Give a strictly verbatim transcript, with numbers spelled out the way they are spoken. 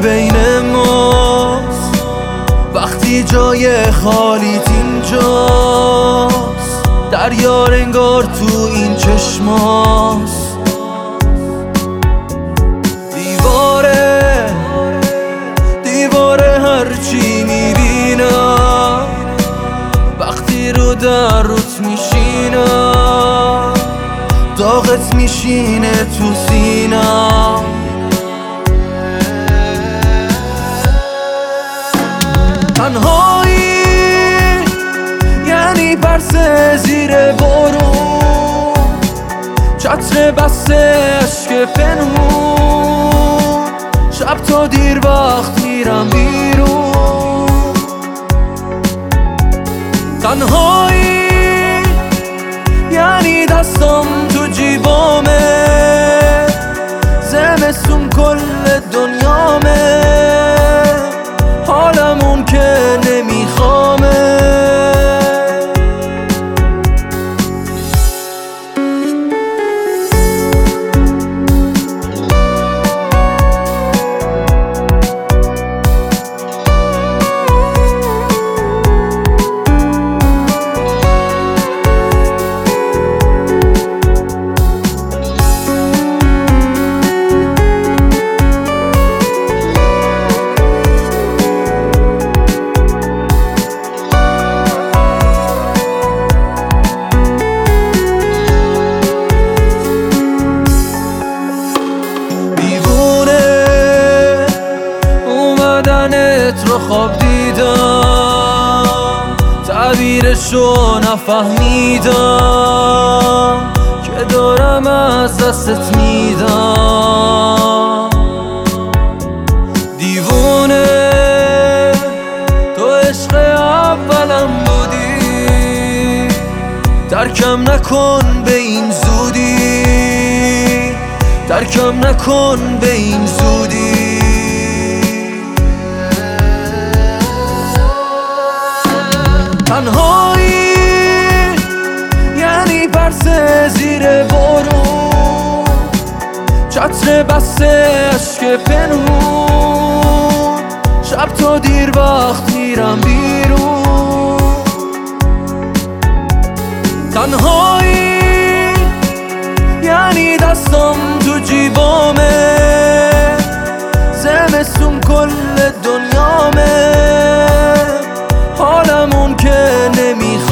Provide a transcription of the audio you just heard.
بین ماست، وقتی جای خالیت اینجاست، دریا انگار تو این چشماست. دیواره دیواره هرچی میبینم، وقتی رو در روت میشینم، داغت میشینه تو سینم. تنهایی یعنی پرسه زیر بارون، چتر بسته عشق پنهون، شب تا دیر وقت میرم بیرون. تنهایی یعنی دستم تو جیبامه، زمستون کل دنیامه، حالمون که نمیخوامه. رو خواب دیدم، تعبیرشو نفهمیدم، که دارم از دستت میدم. دیوونه تو عشق اولم بودی، درکم نکن به این زودی، درکم نکن به این زودی. تنهایی یعنی پرسه زیر بارون، چتر بسته عشق پنهون، شب تا دیر وقت میرم بیرون. تنهایی یعنی دستم تو جیبامه، زمستون کل دنیامه، حالمون که نمیخوام.